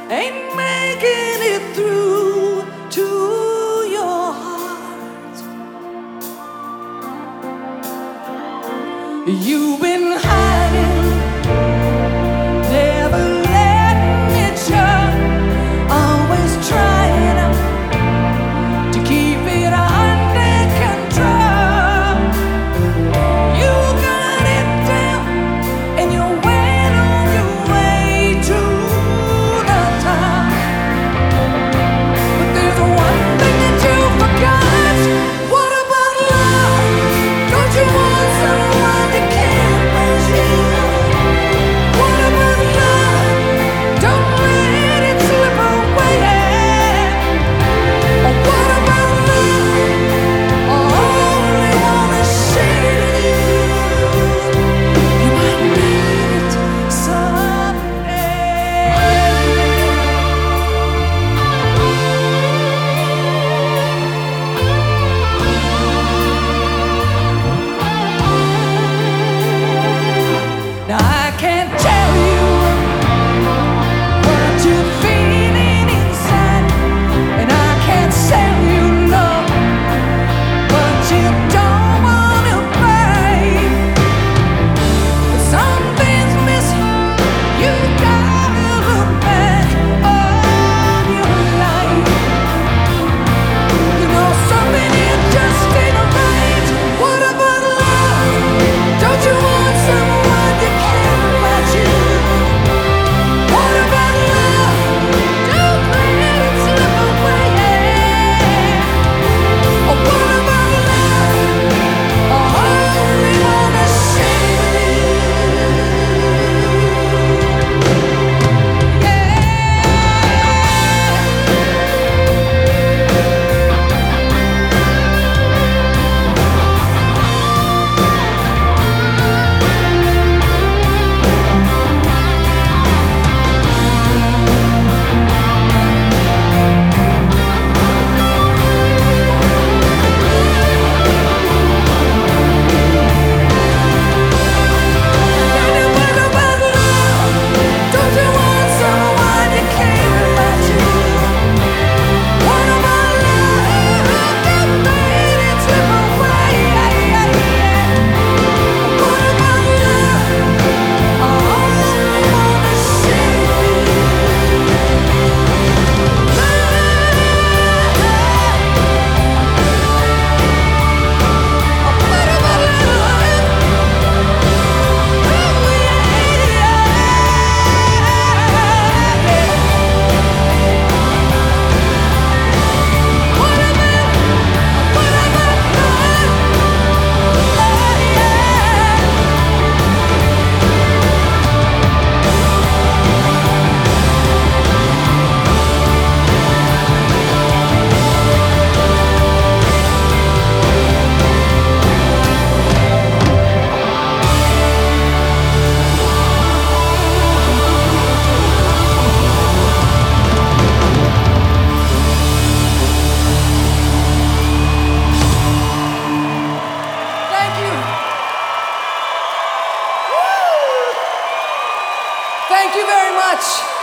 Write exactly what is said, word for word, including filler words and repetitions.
ain't making it through to your heart. You've been hiding, never letting it show, always trying to keep it under control. You got it down and you went on your way to the top. But there's one thing that you forgot. What about love? Don't you want someone to care about you? What about love? Don't let it slip away. Or what about love? I only wanna share it with you. You might need it someday. Now I can't tell you what you're feeling inside, and I can't sell you love, but you don't wanna buy. But something's missing. You gotta look back on your life. You know something here just ain't right. What about love? Don't you want someone to care about you? What about love? Don't let it slip away. Or what about love? I only wanna share with you. What about love? Don't you want someone to care about you? What about love? Don't let it slip away. What about love? I only wanna share with you. What about love? Thank you. Thank you very much.